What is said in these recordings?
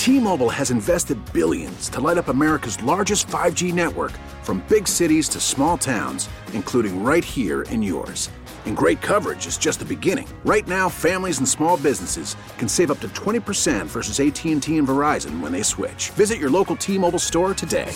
T-Mobile has invested billions to light up America's largest 5G network, from big cities to small towns, including right here in yours. And great coverage is just the beginning. Right now, families and small businesses can save up to 20% versus AT&T and Verizon when they switch. Visit your local T-Mobile store today.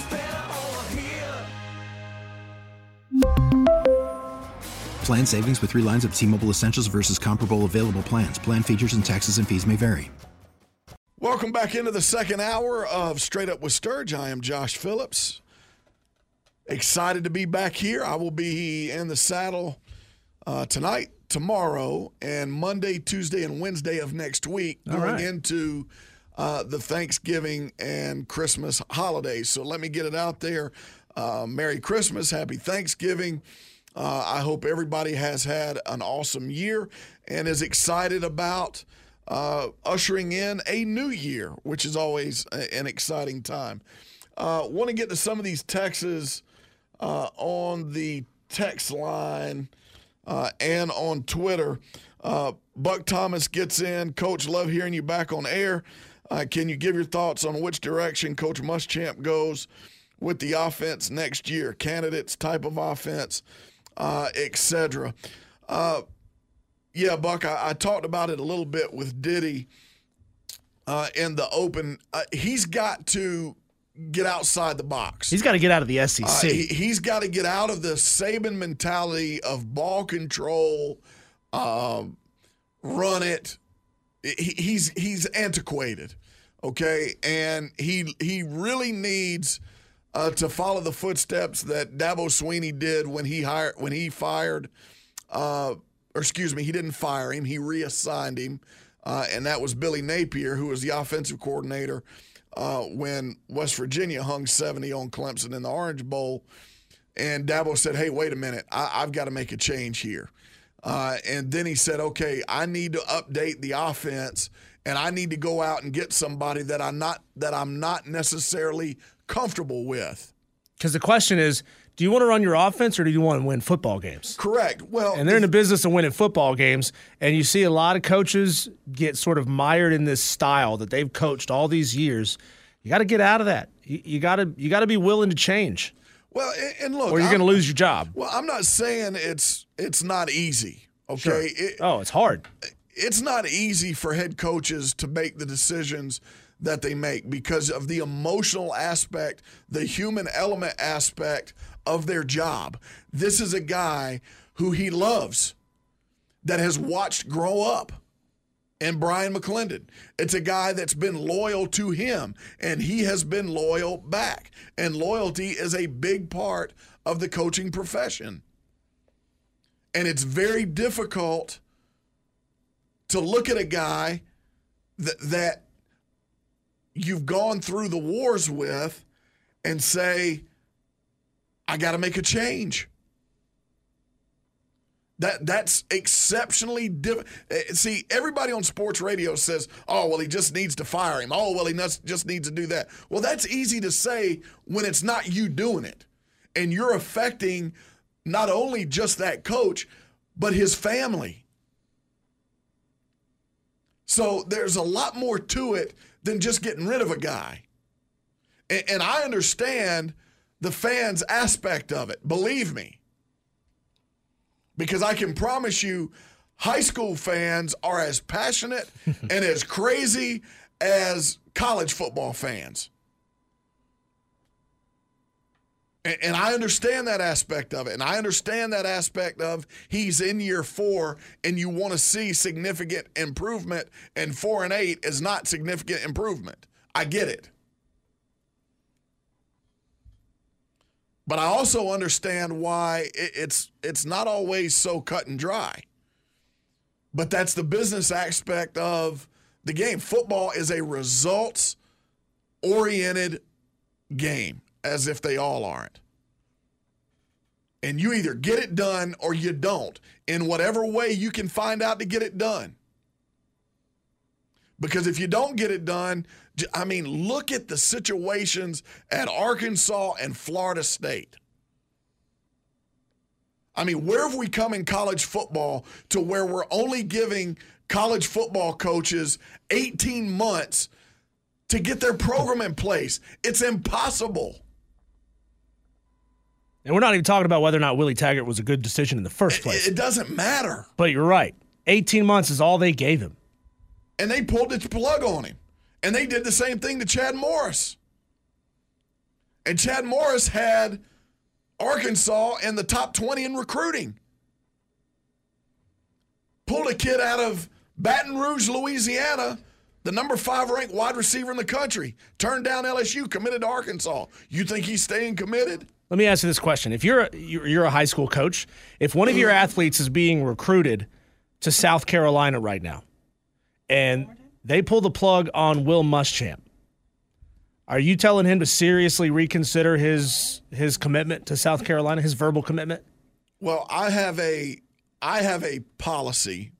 Plan savings with 3 lines of T-Mobile Essentials versus comparable available plans. Plan features and taxes and fees may vary. Welcome back into the second hour of Straight Up with Sturge. I am Josh Phillips. Excited to be back here. I will be in the saddle tonight, tomorrow, and Monday, Tuesday, and Wednesday of next week going into the Thanksgiving and Christmas holidays. So let me get it out there. Merry Christmas. Happy Thanksgiving. I hope everybody has had an awesome year and is excited about ushering in a new year, which is always an exciting time. Want to get to some of these texts on the text line and on Twitter. Buck Thomas gets in. Coach, love hearing you back on air. Can you give your thoughts on which direction Coach Muschamp goes with the offense next year? Candidates, type of offense, etc. Yeah, Buck, I talked about it a little bit with Diddy in the open. He's got to get outside the box. He's got to get out of the SEC. He's got to get out of the Saban mentality of ball control, run it. He's antiquated, okay? And he really needs to follow the footsteps that Dabo Swinney did when he fired. He didn't fire him. He reassigned him, and that was Billy Napier, who was the offensive coordinator when West Virginia hung 70 on Clemson in the Orange Bowl. And Dabo said, hey, wait a minute, I've got to make a change here. And then he said, okay, I need to update the offense, and I need to go out and get somebody that I'm not necessarily comfortable with. Because the question is, do you want to run your offense or do you want to win football games? Correct. Well, and they're in the business of winning football games, and you see a lot of coaches get sort of mired in this style that they've coached all these years. You got to get out of that. You got to be willing to change. Well, and look, or you're going to lose your job. Well, I'm not saying it's not easy. Okay. Sure. It's hard. It's not easy for head coaches to make the decisions that they make because of the emotional aspect, the human element aspect of their job. This is a guy who he loves, that has watched grow up, and Brian McClendon. It's a guy that's been loyal to him, and he has been loyal back. And loyalty is a big part of the coaching profession. And it's very difficult to look at a guy that you've gone through the wars with and say, I got to make a change. That's exceptionally difficult. See, everybody on sports radio says, oh, well, he just needs to fire him. Oh, well, he just needs to do that. Well, that's easy to say when it's not you doing it. And you're affecting not only just that coach, but his family. So there's a lot more to it than just getting rid of a guy. And I understand the fans aspect of it, believe me. Because I can promise you, high school fans are as passionate and as crazy as college football fans. And I understand that aspect of it. And I understand that aspect of he's in year 4 and you want to see significant improvement, and 4-8 is not significant improvement. I get it. But I also understand why it's not always so cut and dry. But that's the business aspect of the game. Football is a results-oriented game, as if they all aren't. And you either get it done or you don't, in whatever way you can find out to get it done. Because if you don't get it done, I mean, look at the situations at Arkansas and Florida State. I mean, where have we come in college football to where we're only giving college football coaches 18 months to get their program in place. It's impossible. And we're not even talking about whether or not Willie Taggart was a good decision in the first place. It doesn't matter. But you're right. 18 months is all they gave him. And they pulled the plug on him. And they did the same thing to Chad Morris. And Chad Morris had Arkansas in the top 20 in recruiting. Pulled a kid out of Baton Rouge, Louisiana, the number 5 ranked wide receiver in the country. Turned down LSU, committed to Arkansas. You think he's staying committed? Let me ask you this question. If you're a high school coach, if one of your athletes is being recruited to South Carolina right now, and they pull the plug on Will Muschamp, are you telling him to seriously reconsider his commitment to South Carolina, his verbal commitment? Well, I have a policy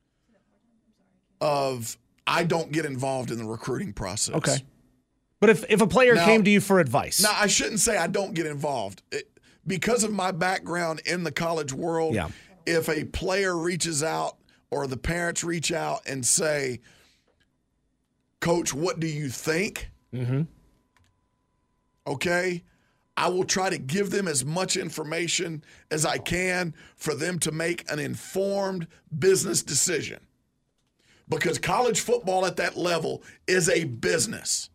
of I don't get involved in the recruiting process. Okay. But if a player came to you for advice. Now, I shouldn't say I don't get involved. Because of my background in the college world, if a player reaches out or the parents reach out and say, Coach, what do you think? Mm-hmm. Okay, I will try to give them as much information as I can for them to make an informed business decision. Because college football at that level is a business.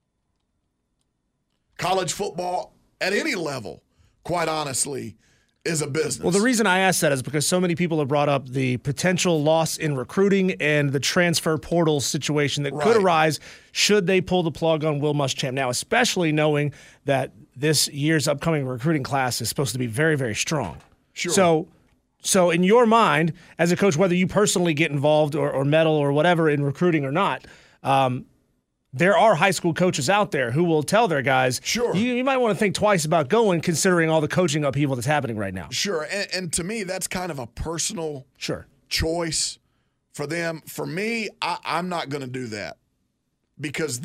College football at any level, quite honestly, is a business. Well, the reason I ask that is because so many people have brought up the potential loss in recruiting and the transfer portal situation that could arise should they pull the plug on Will Muschamp now, especially knowing that this year's upcoming recruiting class is supposed to be very, very strong. Sure. So in your mind, as a coach, whether you personally get involved or meddle or whatever in recruiting or not, there are high school coaches out there who will tell their guys, sure, you might want to think twice about going, considering all the coaching upheaval that's happening right now. Sure, and to me, that's kind of a personal choice for them. For me, I'm not going to do that because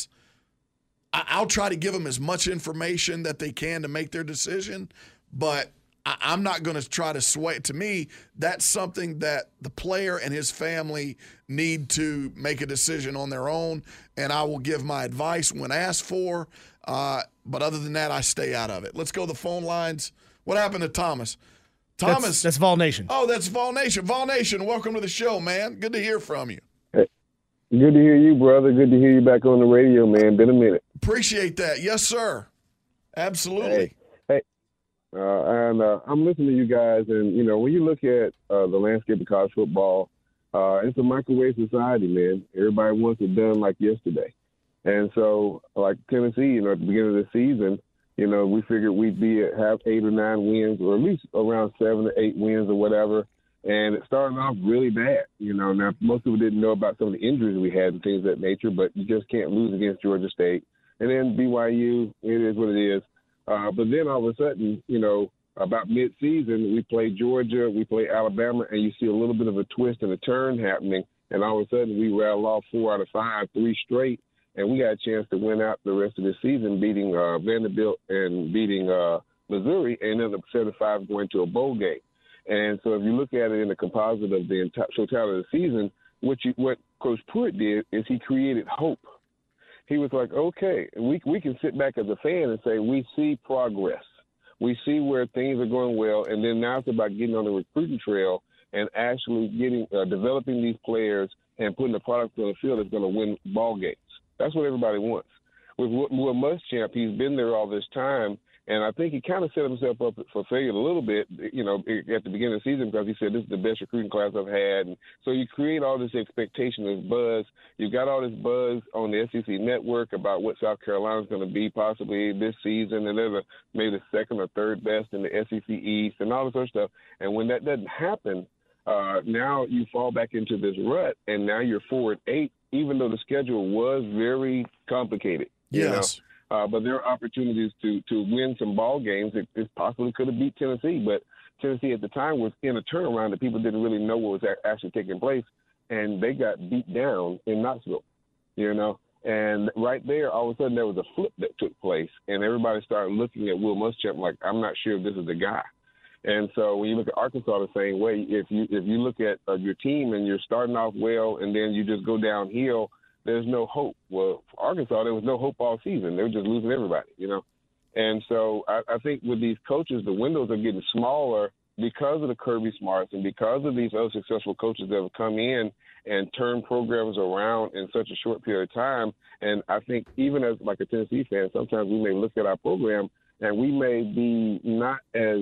I'll try to give them as much information that they can to make their decision, but I'm not going to try to sway. To me, that's something that the player and his family need to make a decision on their own, and I will give my advice when asked for. But other than that, I stay out of it. Let's go to the phone lines. What happened to Thomas? Thomas. That's Vol Nation. Oh, that's Vol Nation. Vol Nation, welcome to the show, man. Good to hear from you. Hey, good to hear you, brother. Good to hear you back on the radio, man. Been a minute. Appreciate that. Yes, sir. Absolutely. Hey. And I'm listening to you guys, and, you know, when you look at the landscape of college football, it's a microwave society, man. Everybody wants it done like yesterday. And so, like Tennessee, you know, at the beginning of the season, you know, we figured we'd have 8 or 9 wins, or at least around 7 or 8 wins or whatever. And it started off really bad. You know, now most people didn't know about some of the injuries we had and things of that nature, but you just can't lose against Georgia State. And then BYU, it is what it is. But then all of a sudden, you know, about mid-season, we play Georgia, we play Alabama, and you see a little bit of a twist and a turn happening. And all of a sudden, we rattle off 4 out of 5, 3 straight, and we got a chance to win out the rest of the season, beating Vanderbilt and beating Missouri, and then the 7-5 going to a bowl game. And so if you look at it in the composite of the totality of the season, what Coach Pruitt did is he created hope. He was like, okay, we can sit back as a fan and say we see progress. We see where things are going well, and then now it's about getting on the recruiting trail and actually developing these players and putting the product on the field that's going to win ball games. That's what everybody wants. With Will Muschamp, he's been there all this time, and I think he kind of set himself up for failure a little bit, you know, at the beginning of the season because he said, this is the best recruiting class I've had. And so you create all this expectation, this buzz. You've got all this buzz on the SEC network about what South Carolina's going to be possibly this season, and they're maybe the second or third best in the SEC East and all this other stuff. And when that doesn't happen, now you fall back into this rut, and now you're 4-8, even though the schedule was very complicated. Yes. You know? But there are opportunities to win some ball games. It possibly could have beat Tennessee, but Tennessee at the time was in a turnaround that people didn't really know what was actually taking place, and they got beat down in Knoxville, you know. And right there, all of a sudden, there was a flip that took place, and everybody started looking at Will Muschamp like, I'm not sure if this is the guy. And so when you look at Arkansas the same way, if you look at your team and you're starting off well and then you just go downhill, there's no hope. Well, for Arkansas, there was no hope all season. They were just losing everybody, And so I think with these coaches, the windows are getting smaller because of the Kirby Smarts and because of these other successful coaches that have come in and turned programs around in such a short period of time. And I think even as like a Tennessee fan, sometimes we may look at our program and we may be not as,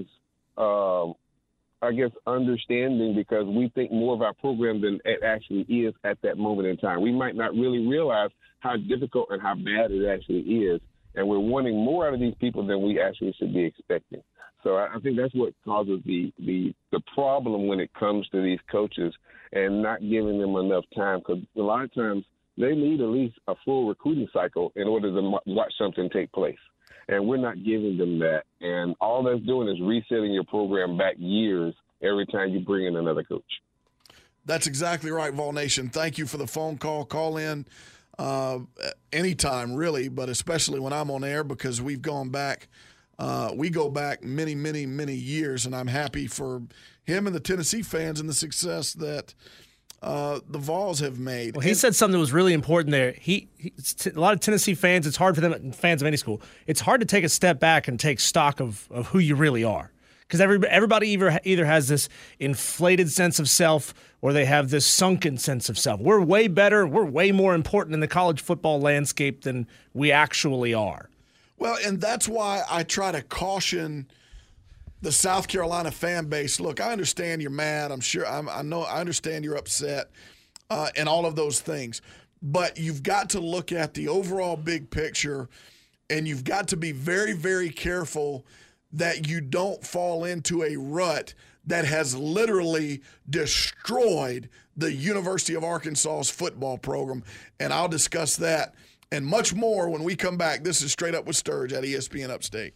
understanding because we think more of our program than it actually is at that moment in time. We might not really realize how difficult and how bad it actually is. And we're wanting more out of these people than we actually should be expecting. So I think that's what causes the problem when it comes to these coaches and not giving them enough time, because a lot of times they need at least a full recruiting cycle in order to watch something take place. And we're not giving them that. And all that's doing is resetting your program back years every time you bring in another coach. That's exactly right, Vol Nation. Thank you for the phone call. Call in anytime, really, but especially when I'm on air, because we've gone back. We go back many, many, many years, and I'm happy for him and the Tennessee fans and the success that the Vols have made. Well, he said something that was really important there. A lot of Tennessee fans, it's hard for them, fans of any school, it's hard to take a step back and take stock of who you really are. Because everybody either has this inflated sense of self or they have this sunken sense of self. We're way better, we're way more important in the college football landscape than we actually are. Well, and that's why I try to caution the South Carolina fan base. Look, I understand you're mad. I understand you're upset and all of those things. But you've got to look at the overall big picture, and you've got to be very, very careful that you don't fall into a rut that has literally destroyed the University of Arkansas's football program. And I'll discuss that and much more when we come back. This is Straight Up with Sturge at ESPN Upstate.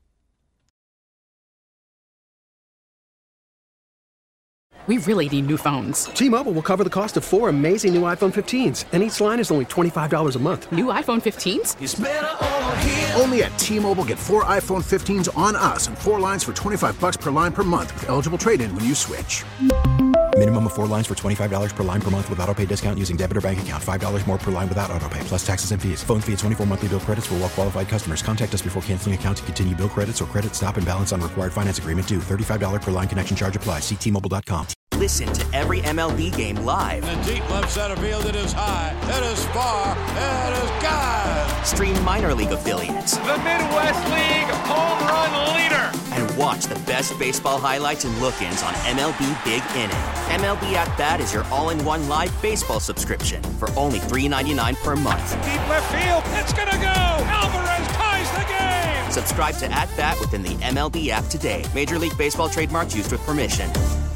We really need new phones. T-Mobile will cover the cost of 4 amazing new iPhone 15s, and each line is only $25 a month. New iPhone 15s? It's better over here. Only at T-Mobile, get 4 iPhone 15s on us and 4 lines for $25 per line per month with eligible trade-in when you switch. Minimum of 4 lines for $25 per line per month with autopay discount using debit or bank account. $5 more per line without autopay, plus taxes and fees. Phone fee at 24 monthly bill credits for well-qualified customers. Contact us before canceling account to continue bill credits or credit stop and balance on required finance agreement due. $35 per line connection charge applies. See T-Mobile.com. Listen to every MLB game live. In the deep left center field, it is high, it is far, it is gone. Stream minor league affiliates. The Midwest League home run leader. And watch the best baseball highlights and look-ins on MLB Big Inning. MLB At Bat is your all-in-one live baseball subscription for only $3.99 per month. Deep left field, it's gonna go. Alvarez ties the game. Subscribe to At Bat within the MLB app today. Major League Baseball trademarks used with permission.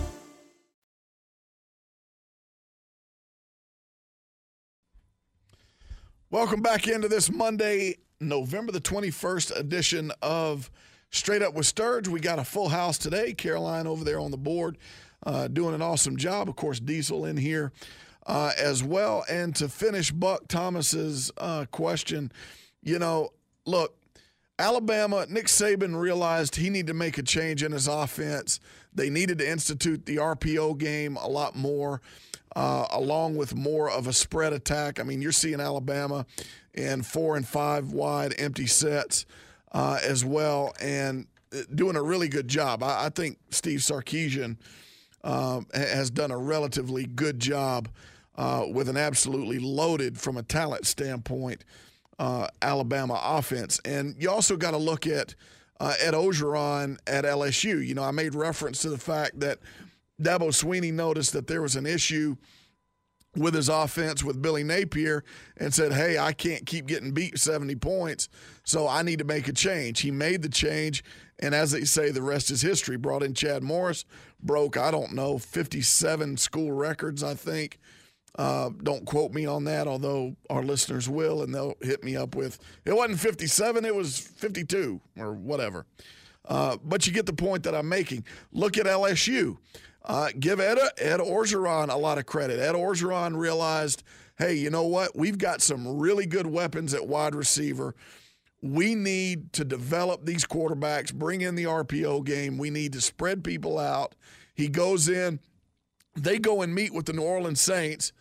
Welcome back into this Monday, November the 21st edition of Straight Up with Sturge. We got a full house today. Caroline over there on the board doing an awesome job. Of course, Diesel in here as well. And to finish Buck Thomas's question, look, Alabama, Nick Saban realized he needed to make a change in his offense. They needed to institute the RPO game a lot more. Along with more of a spread attack. I mean, you're seeing Alabama in 4 and 5 wide empty sets as well, and doing a really good job. I think Steve Sarkisian has done a relatively good job with an absolutely loaded, from a talent standpoint, Alabama offense. And you also got to look at Ed Orgeron at LSU. I made reference to the fact that Dabo Swinney noticed that there was an issue with his offense with Billy Napier and said, hey, I can't keep getting beat 70 points, so I need to make a change. He made the change, and as they say, the rest is history. Brought in Chad Morris, broke, 57 school records, I think. Don't quote me on that, although our listeners will, and they'll hit me up with, it wasn't 57, it was 52 or whatever. But you get the point that I'm making. Look at LSU. Give Ed Orgeron a lot of credit. Ed Orgeron realized, hey, you know what? We've got some really good weapons at wide receiver. We need to develop these quarterbacks, bring in the RPO game. We need to spread people out. He goes in. They go and meet with the New Orleans Saints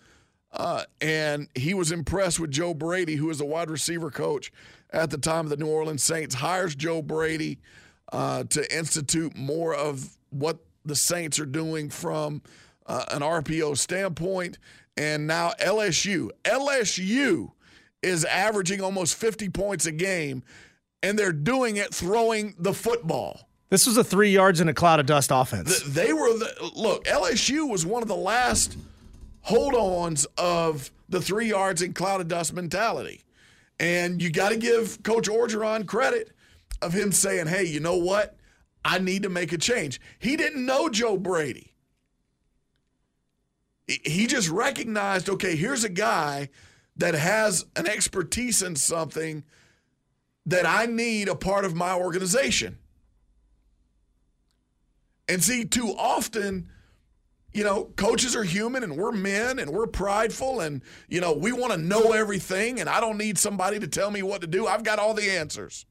and he was impressed with Joe Brady, who was the wide receiver coach at the time of the New Orleans Saints, hires Joe Brady to institute more of what the Saints are doing from an RPO standpoint. And now LSU is averaging almost 50 points a game, and they're doing it throwing the football. This was a 3 yards in a cloud of dust offense. Look, LSU was one of the last hold-ons of the 3 yards in cloud of dust mentality. And you got to give Coach Orgeron credit of him saying, hey, you know what? I need to make a change. He didn't know Joe Brady. He just recognized, okay, here's a guy that has an expertise in something that I need a part of my organization. And see, too often, coaches are human and we're men and we're prideful and, we want to know everything and I don't need somebody to tell me what to do. I've got all the answers.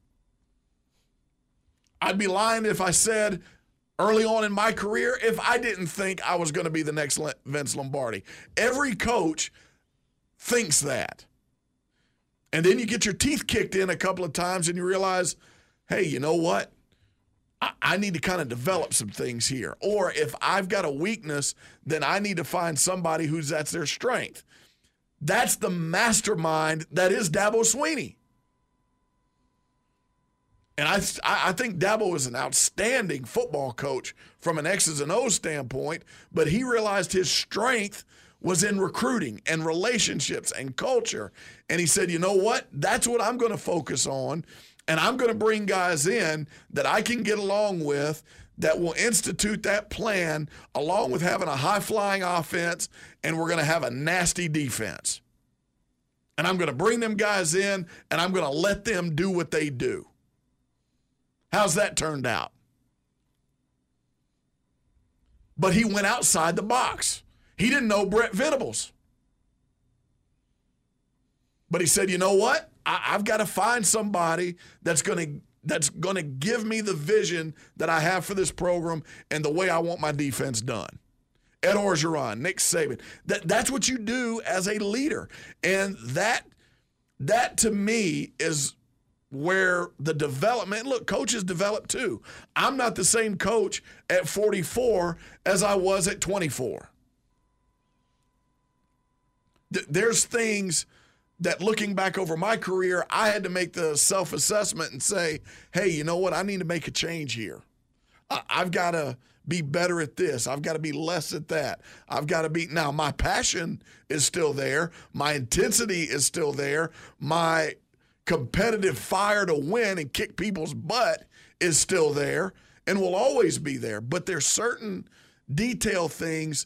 I'd be lying if I said early on in my career if I didn't think I was going to be the next Vince Lombardi. Every coach thinks that. And then you get your teeth kicked in a couple of times and you realize, hey, you know what? I need to kind of develop some things here. Or if I've got a weakness, then I need to find somebody that's their strength. That's the mastermind that is Dabo Swinney. And I think Dabo is an outstanding football coach from an X's and O's standpoint, but he realized his strength was in recruiting and relationships and culture. And he said, you know what? That's what I'm going to focus on. And I'm going to bring guys in that I can get along with that will institute that plan along with having a high-flying offense, and we're going to have a nasty defense. And I'm going to bring them guys in, and I'm going to let them do what they do. How's that turned out? But he went outside the box. He didn't know Brent Venables. But he said, you know what? I've got to find somebody that's going to give me the vision that I have for this program and the way I want my defense done. Ed Orgeron, Nick Saban. That's what you do as a leader. And that to me is where the development, look, coaches develop too. I'm not the same coach at 44 as I was at 24. There's things that looking back over my career, I had to make the self-assessment and say, hey, you know what? I need to make a change here. I've got to be better at this. I've got to be less at that. I've got to be – now, my passion is still there. My intensity is still there. My competitive fire to win and kick people's butt is still there and will always be there. But there's certain detail things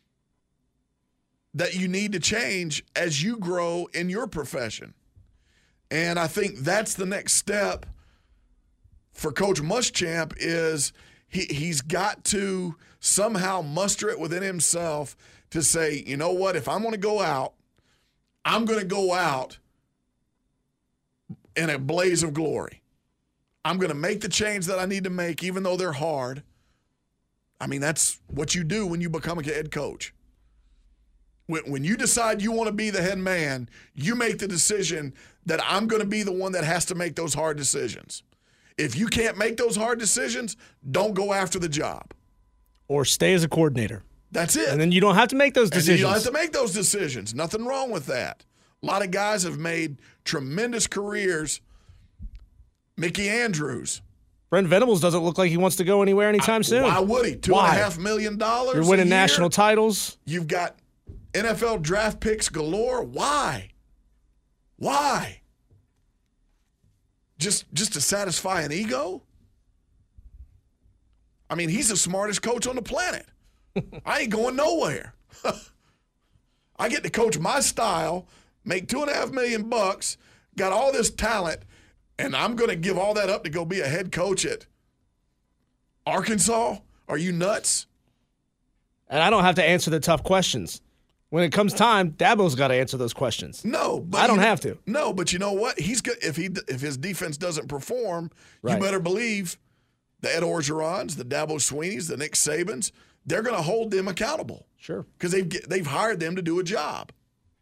that you need to change as you grow in your profession. And I think that's the next step for Coach Muschamp is he's got to somehow muster it within himself to say, you know what, if I'm going to go out, I'm going to go out in a blaze of glory. I'm going to make the change that I need to make, even though they're hard. I mean, that's what you do when you become a head coach. When you decide you want to be the head man, you make the decision that I'm going to be the one that has to make those hard decisions. If you can't make those hard decisions, don't go after the job. Or stay as a coordinator. That's it. And then you don't have to make those decisions. You don't have to make those decisions. Nothing wrong with that. A lot of guys have made tremendous careers. Mickey Andrews. Brent Venables doesn't look like he wants to go anywhere anytime soon. Why would he? $2.5 million. You're winning national titles. You've got NFL draft picks galore. Why? Why? Just to satisfy an ego? I mean, he's the smartest coach on the planet. I ain't going nowhere. I get to coach my style, make $2.5 million, got all this talent, and I'm going to give all that up to go be a head coach at Arkansas? Are you nuts? And I don't have to answer the tough questions. When it comes time, Dabo's got to answer those questions. No, but I don't have to. No, but you know what? He's good. If his defense doesn't perform, right, you better believe the Ed Orgerons, the Dabo Sweeneys, the Nick Sabans, they're going to hold them accountable. Sure, because they've hired them to do a job.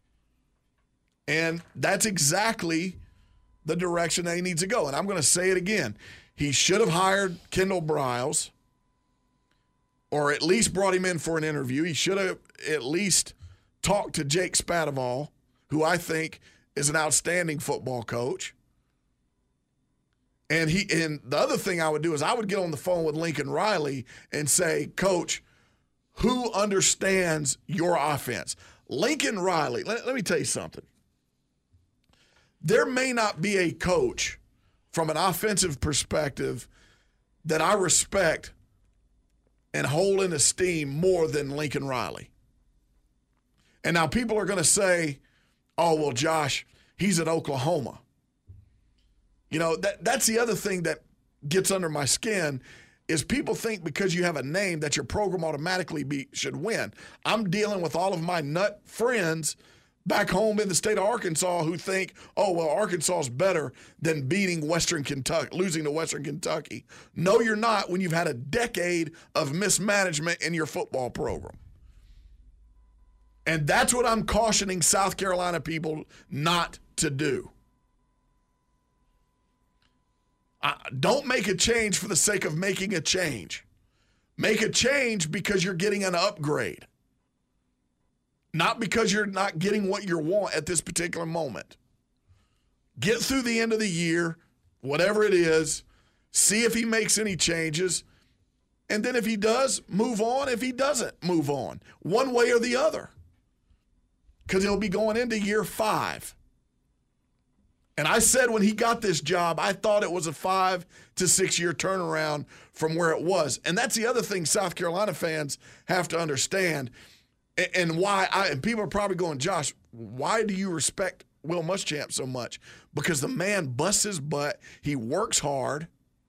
And that's exactly the direction that he needs to go. And I'm going to say it again. He should have hired Kendall Briles, or at least brought him in for an interview. He should have at least talked to Jake Spavital, who I think is an outstanding football coach. And the other thing I would do is I would get on the phone with Lincoln Riley and say, Coach, who understands your offense? Lincoln Riley, let me tell you something. There may not be a coach from an offensive perspective that I respect and hold in esteem more than Lincoln Riley. And now people are going to say, oh, well, Josh, he's at Oklahoma. You know, that's the other thing that gets under my skin is people think because you have a name that your program automatically should win. I'm dealing with all of my nut friends back home in the state of Arkansas who think, oh, well, Arkansas is better than beating Western Kentucky, losing to Western Kentucky. No, you're not when you've had a decade of mismanagement in your football program. And that's what I'm cautioning South Carolina people not to do. Don't make a change for the sake of making a change. Make a change because you're getting an upgrade. Not because you're not getting what you want at this particular moment. Get through the end of the year, whatever it is, see if he makes any changes, and then if he does, move on. If he doesn't, move on. One way or the other. Because he'll be going into year 5. And I said when he got this job, I thought it was a 5 to 6 year turnaround from where it was. And that's the other thing South Carolina fans have to understand. And why and people are probably going, Josh, why do you respect Will Muschamp so much? Because the man busts his butt. He works hard.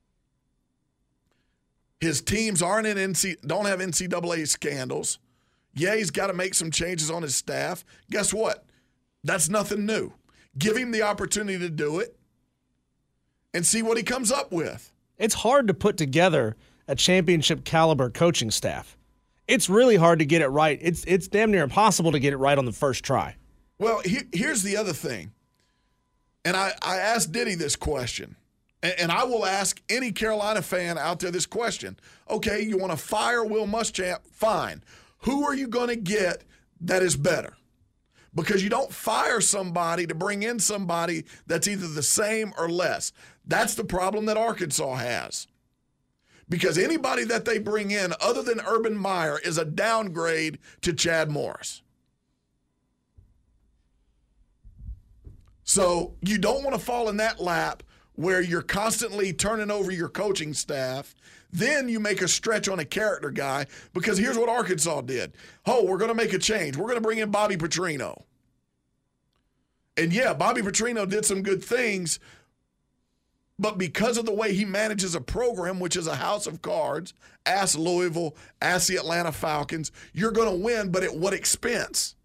His teams don't have NCAA scandals. Yeah, he's got to make some changes on his staff. Guess what? That's nothing new. Give him the opportunity to do it and see what he comes up with. It's hard to put together a championship caliber coaching staff. It's really hard to get it right. It's damn near impossible to get it right on the first try. Well, here's the other thing. And I asked Diddy this question, and I will ask any Carolina fan out there this question. Okay, you want to fire Will Muschamp? Fine. Who are you going to get that is better? Because you don't fire somebody to bring in somebody that's either the same or less. That's the problem that Arkansas has. Because anybody that they bring in other than Urban Meyer is a downgrade to Chad Morris. So you don't want to fall in that lap where you're constantly turning over your coaching staff. Then you make a stretch on a character guy, because here's what Arkansas did. Oh, we're going to make a change. We're going to bring in Bobby Petrino. And yeah, Bobby Petrino did some good things, but because of the way he manages a program, which is a house of cards, ask Louisville, ask the Atlanta Falcons, you're going to win, but at what expense?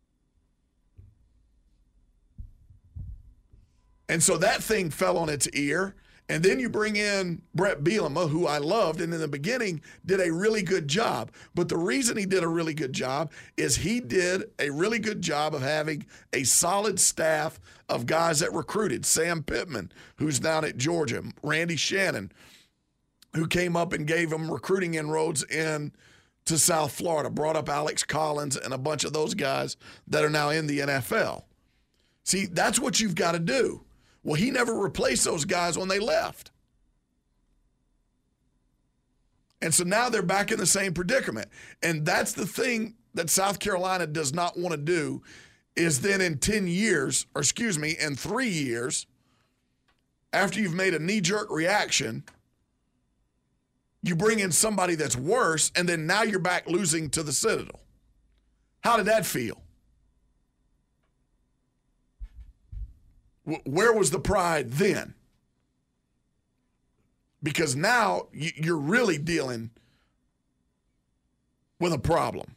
And so that thing fell on its ear. And then you bring in Brett Bielema, who I loved, and in the beginning did a really good job. But the reason he did a really good job is he did a really good job of having a solid staff of guys that recruited. Sam Pittman, who's down at Georgia. Randy Shannon, who came up and gave him recruiting inroads in to South Florida. Brought up Alex Collins and a bunch of those guys that are now in the NFL. See, that's what you've got to do. Well, he never replaced those guys when they left. And so now they're back in the same predicament. And that's the thing that South Carolina does not want to do, is then in 3 years, after you've made a knee-jerk reaction, you bring in somebody that's worse, and then now you're back losing to the Citadel. How did that feel? Where was the pride then? Because now you're really dealing with a problem.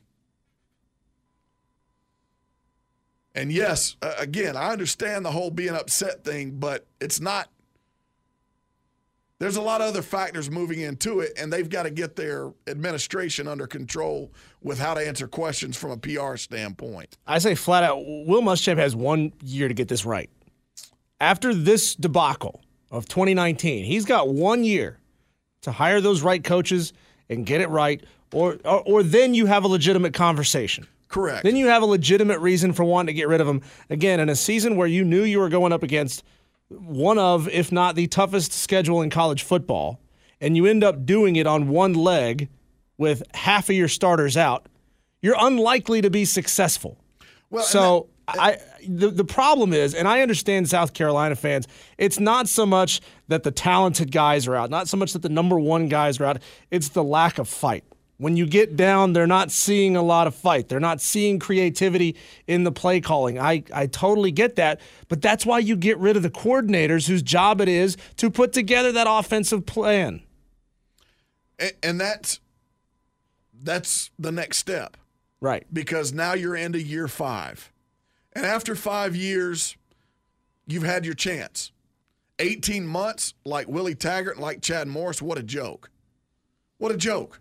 And yes, again, I understand the whole being upset thing, but it's not There's a lot of other factors moving into it, and they've got to get their administration under control with how to answer questions from a PR standpoint. I say flat out, Will Muschamp has 1 year to get this right. After this debacle of 2019, he's got 1 year to hire those right coaches and get it right, or then you have a legitimate conversation. Correct. Then you have a legitimate reason for wanting to get rid of him. Again, in a season where you knew you were going up against one of, if not the toughest schedule in college football, and you end up doing it on one leg with half of your starters out, you're unlikely to be successful. Well, so the problem is, and I understand South Carolina fans, it's not so much that the talented guys are out, not so much that the number one guys are out, it's the lack of fight. When you get down, they're not seeing a lot of fight. They're not seeing creativity in the play calling. I totally get that, but that's why you get rid of the coordinators whose job it is to put together that offensive plan. And that's the next step. Right. Because now you're into year 5. And after 5 years, you've had your chance. 18 months, like Willie Taggart and like Chad Morris, what a joke. What a joke.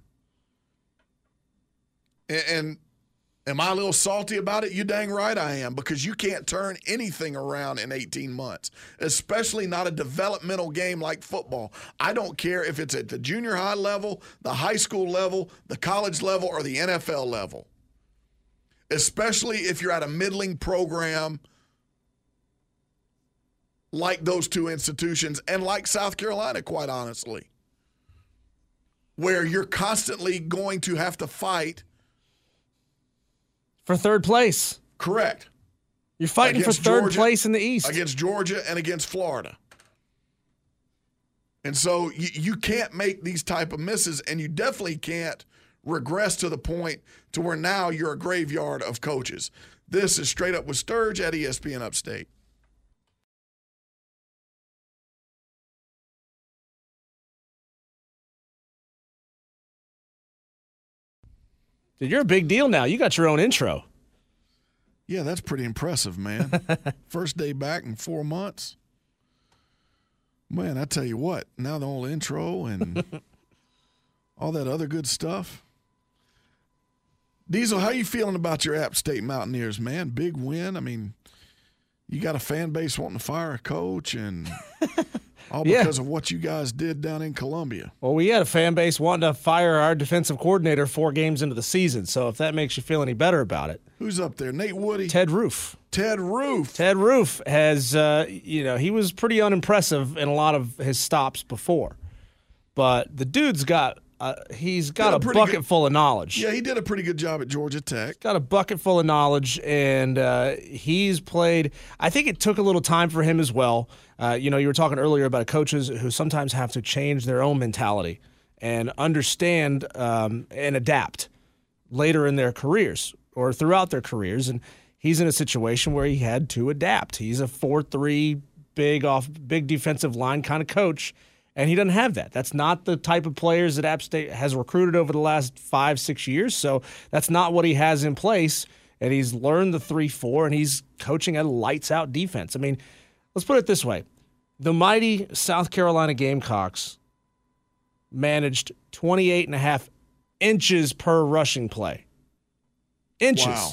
And am I a little salty about it? You dang right I am, because you can't turn anything around in 18 months, especially not a developmental game like football. I don't care if it's at the junior high level, the high school level, the college level, or the NFL level, especially if you're at a middling program like those two institutions and like South Carolina, quite honestly, where you're constantly going to have to fight for third place. Correct. You're fighting for third place in the East. Against Georgia and against Florida. And so you can't make these type of misses, and you definitely can't regress to the point to where now you're a graveyard of coaches. This is Straight Up with Sturge at ESPN Upstate. Dude, you're a big deal now. You got your own intro. Yeah, that's pretty impressive, man. First day back in 4 months. Man, I tell you what, now the whole intro and all that other good stuff. Diesel, how you feeling about your App State Mountaineers, man? Big win. I mean, you got a fan base wanting to fire a coach and all because of what you guys did down in Columbia. Well, we had a fan base wanting to fire our defensive coordinator 4 games into the season, so if that makes you feel any better about it. Who's up there? Nate Woody? Ted Roof. Ted Roof. Ted Roof has, he was pretty unimpressive in a lot of his stops before. But the dude's got he's got a bucket full of knowledge. Yeah, he did a pretty good job at Georgia Tech. Got a bucket full of knowledge, and he's played. I think it took a little time for him as well. You were talking earlier about coaches who sometimes have to change their own mentality and understand and adapt later in their careers or throughout their careers. And he's in a situation where he had to adapt. He's a 4-3 big defensive line kind of coach. And he doesn't have that. That's not the type of players that App State has recruited over the last 5-6 years. So that's not what he has in place. And he's learned the 3-4, and he's coaching a lights-out defense. I mean, let's put it this way. The mighty South Carolina Gamecocks managed 28.5 inches per rushing play. Inches. Wow.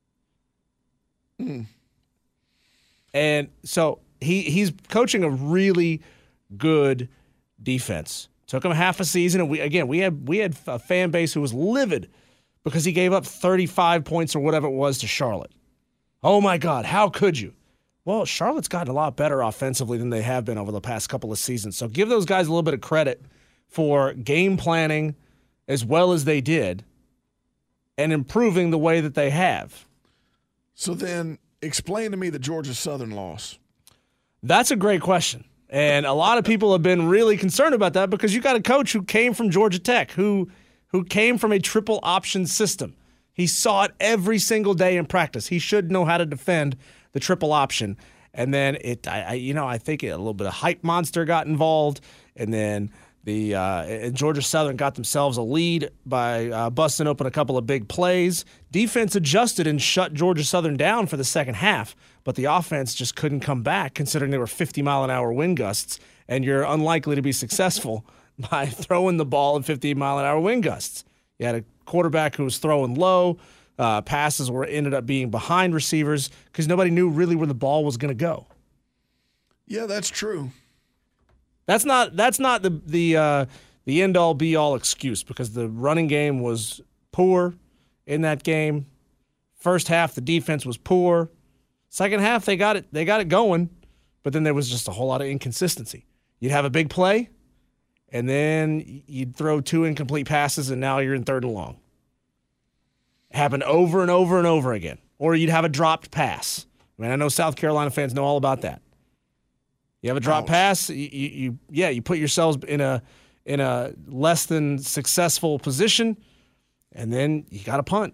And so he's coaching a really good defense. Took him half a season, and we had a fan base who was livid because he gave up 35 points or whatever it was to Charlotte. Oh my God, how could you? Well, Charlotte's gotten a lot better offensively than they have been over the past couple of seasons. So give those guys a little bit of credit for game planning as well as they did and improving the way that they have. So then explain to me the Georgia Southern loss. That's a great question. And a lot of people have been really concerned about that because you got a coach who came from Georgia Tech, who came from a triple option system. He saw it every single day in practice. He should know how to defend the triple option. And then I think a little bit of hype monster got involved, and then And Georgia Southern got themselves a lead by busting open a couple of big plays. Defense adjusted and shut Georgia Southern down for the second half, but the offense just couldn't come back considering they were 50-mile-an-hour wind gusts, and you're unlikely to be successful by throwing the ball in 50-mile-an-hour wind gusts. You had a quarterback who was throwing low. Passes ended up being behind receivers because nobody knew really where the ball was going to go. Yeah, that's true. That's not the end all be all excuse because the running game was poor in that game. First half the defense was poor. Second half they got it going, but then there was just a whole lot of inconsistency. You'd have a big play, and then you'd throw 2 incomplete passes, and now you're in 3rd and long. It happened over and over and over again. Or you'd have a dropped pass. I mean, I know South Carolina fans know all about that. You have a drop pass, you put yourselves in a less than successful position, and then you got to punt.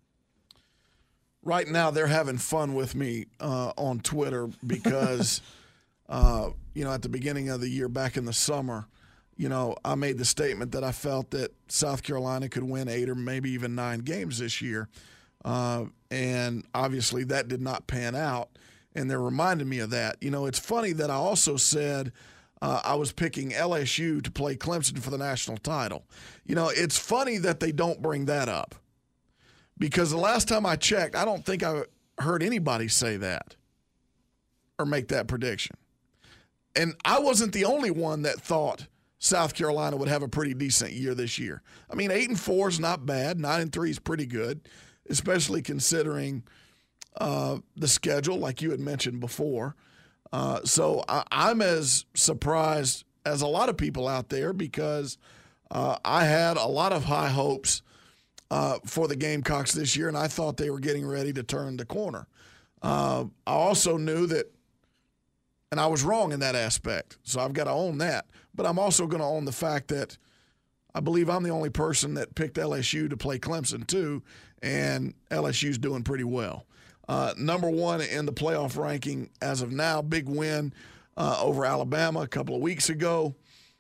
Right now, they're having fun with me on Twitter because, at the beginning of the year, back in the summer, I made the statement that I felt that South Carolina could win 8 or maybe even 9 games this year, and obviously that did not pan out. And they're reminding me of that. It's funny that I also said I was picking LSU to play Clemson for the national title. It's funny that they don't bring that up because the last time I checked, I don't think I heard anybody say that or make that prediction. And I wasn't the only one that thought South Carolina would have a pretty decent year this year. I mean, 8-4 is not bad. 9-3 is pretty good, especially considering the schedule, like you had mentioned before. So I'm as surprised as a lot of people out there because I had a lot of high hopes for the Gamecocks this year, and I thought they were getting ready to turn the corner. I also knew that, and I was wrong in that aspect, so I've got to own that. But I'm also going to own the fact that I believe I'm the only person that picked LSU to play Clemson too, and LSU's doing pretty well. Number 1 in the playoff ranking as of now, big win over Alabama a couple of weeks ago.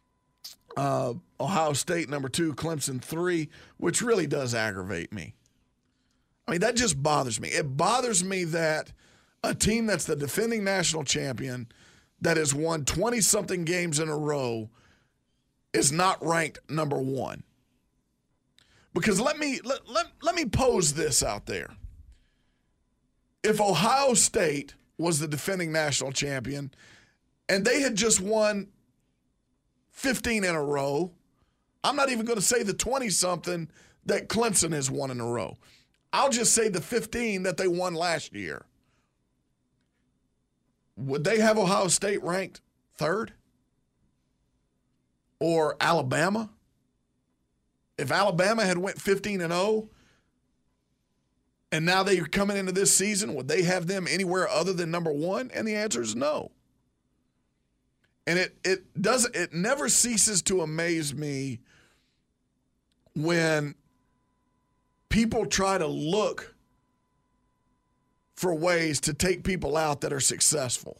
Ohio State, number 2, Clemson 3, which really does aggravate me. I mean, that just bothers me. It bothers me that a team that's the defending national champion that has won 20-something games in a row is not ranked number 1. Because let me pose this out there. If Ohio State was the defending national champion and they had just won 15 in a row, I'm not even going to say the 20-something that Clemson has won in a row. I'll just say the 15 that they won last year. Would they have Ohio State ranked 3rd? Or Alabama? If Alabama had went 15-0, and now they're coming into this season, would they have them anywhere other than number 1? And the answer is no. And it never ceases to amaze me when people try to look for ways to take people out that are successful.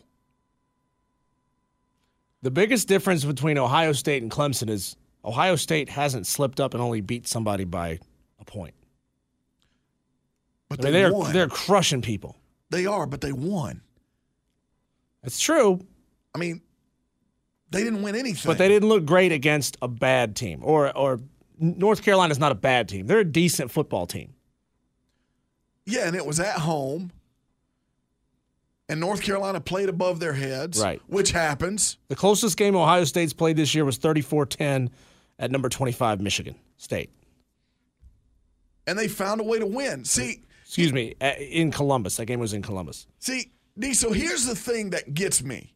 The biggest difference between Ohio State and Clemson is Ohio State hasn't slipped up and only beat somebody by a point. But they're crushing people. They are, but they won. That's true. I mean, they didn't win anything. But they didn't look great against a bad team. Or North Carolina's not a bad team. They're a decent football team. Yeah, and it was at home. And North Carolina played above their heads, right? Which happens. The closest game Ohio State's played this year was 34-10 at number 25 Michigan State. And they found a way to win. See, excuse me, in Columbus. That game was in Columbus. See, D, so here's the thing that gets me.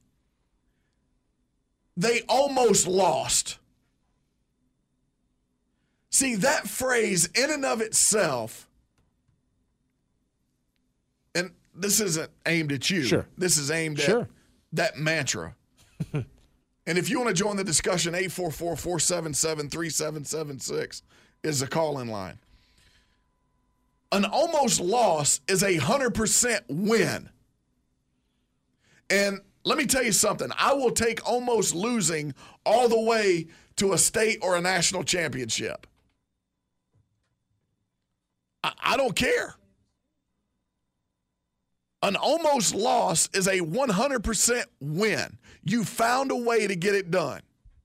They almost lost. See, that phrase in and of itself, and this isn't aimed at you. Sure. This is aimed at that mantra. And if you want to join the discussion, 844-477-3776 is the call-in line. An almost loss is a 100% win. And let me tell you something. I will take almost losing all the way to a state or a national championship. I don't care. An almost loss is a 100% win. You found a way to get it done.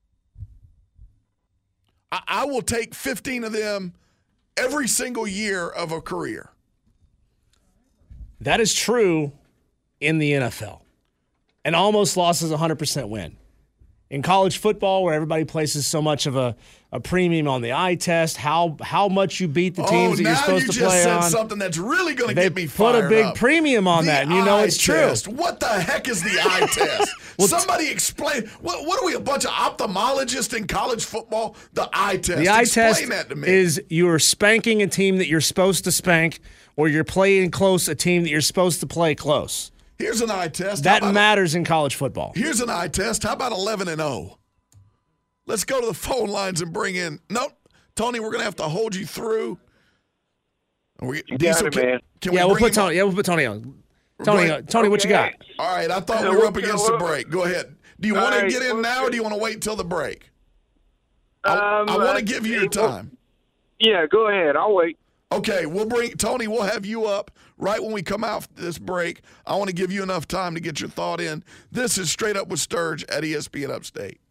I will take 15 of them every single year of a career. That is true in the NFL. An almost loss is a 100% win. In college football, where everybody places so much of a premium on the eye test, how much you beat the teams that you're supposed to play on. Now you just said something that's really going to get me fired up. They put a big premium on that, and you know it's true. What the heck is the eye test? Somebody explain. What are we, a bunch of ophthalmologists in college football? The eye test. The eye test that to me. is you're spanking a team that you're supposed to spank, or you're playing close a team that you're supposed to play close. Here's an eye test. That matters in college football. Here's an eye test. How about 11-0? Let's go to the phone lines and bring in. Nope, Tony, we're going to have to hold you through. You got it, man. We'll put Tony on. Tony, what you got? All right, I thought we were up against the break. Go ahead. Do you want to get in now, or do you want to wait till the break? I want to give you your time. Yeah, go ahead. I'll wait. Okay, we'll have you up right when we come out this break. I want to give you enough time to get your thought in. This is Straight Up with Sturge at ESPN Upstate.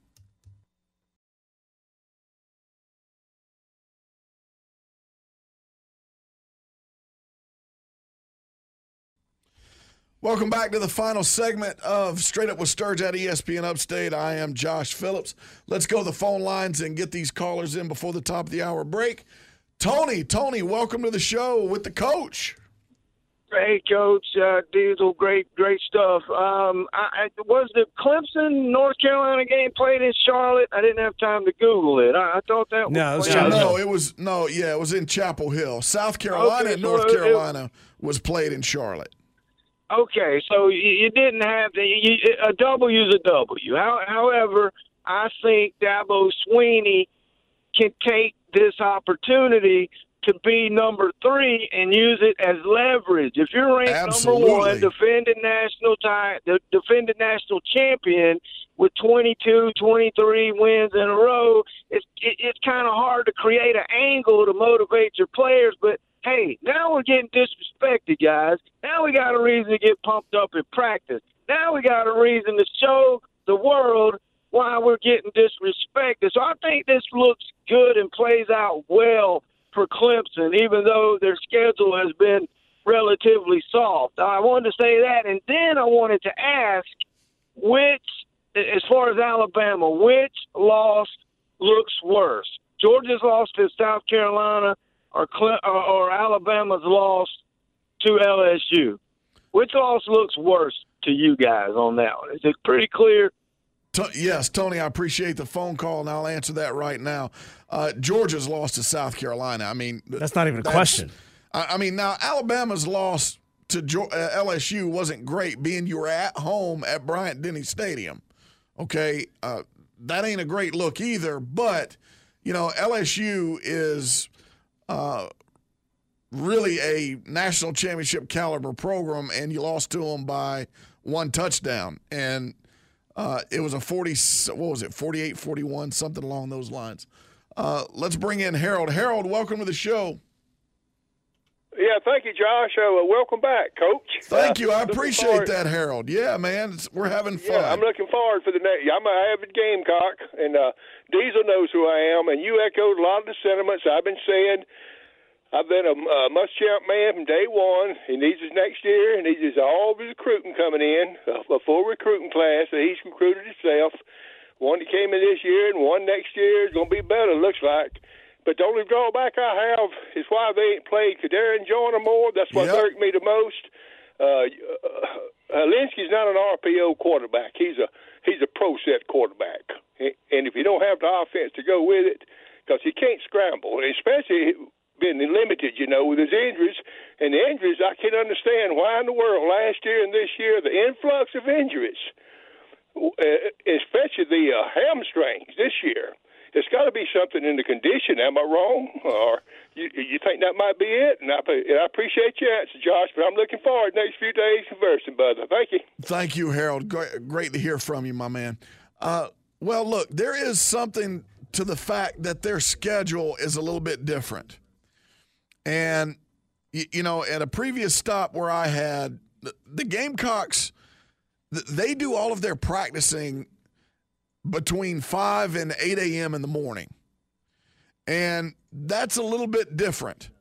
Welcome back to the final segment of Straight Up with Sturge at ESPN Upstate. I am Josh Phillips. Let's go to the phone lines and get these callers in before the top of the hour break. Tony, welcome to the show with the coach. Hey, Coach Diesel, great stuff. Was the Clemson, North Carolina game played in Charlotte? I didn't have time to Google it. I thought that was it was in Chapel Hill. South Carolina and North Carolina was played in Charlotte. Okay, so you didn't have a W is a W. However, I think Dabo Swinney can take this opportunity to be number 3 and use it as leverage. If you're ranked number 1, defending national champion with 22, 23 wins in a row, it's kind of hard to create an angle to motivate your players. But hey, now we're getting disrespected, guys. Now we got a reason to get pumped up in practice. Now we got a reason to show the world why we're getting disrespected. So I think this looks good and plays out well for Clemson, even though their schedule has been relatively soft. I wanted to say that, and then I wanted to ask as far as Alabama, which loss looks worse? Georgia's loss to South Carolina or Alabama's loss to LSU? Which loss looks worse to you guys on that one? Is it pretty clear? Yes, Tony, I appreciate the phone call, and I'll answer that right now. Georgia's lost to South Carolina. I mean, that's not even a question. I mean, now Alabama's loss to LSU wasn't great, being you were at home at Bryant-Denny Stadium. Okay, that ain't a great look either. But LSU is really a national championship caliber program, and you lost to them by 1 touchdown. And it was a 48-41, something along those lines. Let's bring in Harold. Harold, welcome to the show. Yeah, thank you, Josh. Welcome back, Coach. Thank you. I appreciate that, Harold. Yeah, man, we're having fun. Yeah, I'm looking forward for the next. I'm an avid Gamecock, and Diesel knows who I am, and you echoed a lot of the sentiments I've been saying. I've been a Muschamp man from day one. He needs his next year, and he needs all of his recruiting coming in, a full recruiting class that he's recruited himself. One that came in this year and one next year is going to be better, looks like. But the only drawback I have is why they ain't played Kadarian Joyner more. That's what irked me the most. Linsky's not an RPO quarterback. He's a pro set quarterback. And if you don't have the offense to go with it, because he can't scramble, especially been limited, with his injuries. And the injuries, I can't understand why in the world last year and this year, the influx of injuries, especially the hamstrings this year. it's got to be something in the condition. Am I wrong? Or you think that might be it? And I appreciate your answer, Josh, but I'm looking forward to the next few days conversing, brother. Thank you. Thank you, Harold. Great to hear from you, my man. Well, look, there is something to the fact that their schedule is a little bit different. And, you know, at a previous stop where I had, the Gamecocks, they do all of their practicing between 5 and 8 a.m. in the morning. And that's a little bit different.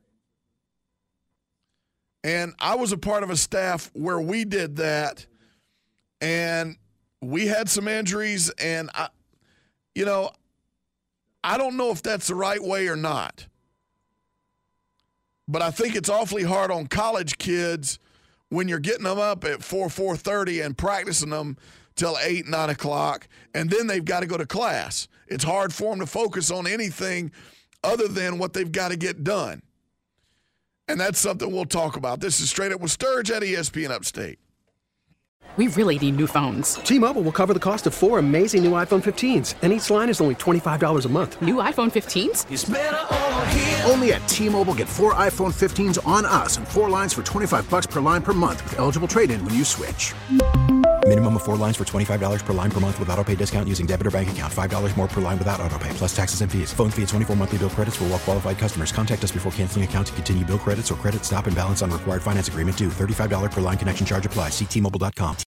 And I was a part of a staff where we did that, and we had some injuries, and I don't know if that's the right way or not. But I think it's awfully hard on college kids when you're getting them up at 4:30 and practicing them till 8, 9 o'clock, and then they've got to go to class. It's hard for them to focus on anything other than what they've got to get done. And that's something we'll talk about. This is Straight Up with Sturge at ESPN Upstate. We really need new phones. T-Mobile will cover the cost of 4 amazing new iPhone 15s, and each line is only $25 a month. New iPhone 15s? It's better over here. Only at T-Mobile, get 4 iPhone 15s on us and 4 lines for $25 per line per month with eligible trade-in when you switch. Minimum of 4 lines for $25 per line per month with autopay discount using debit or bank account. $5 more per line without autopay, plus taxes and fees. Phone fee at 24 monthly bill credits for well-qualified customers. Contact us before canceling account to continue bill credits or credit stop and balance on required finance agreement due. $35 per line connection charge applies. See T-Mobile.com.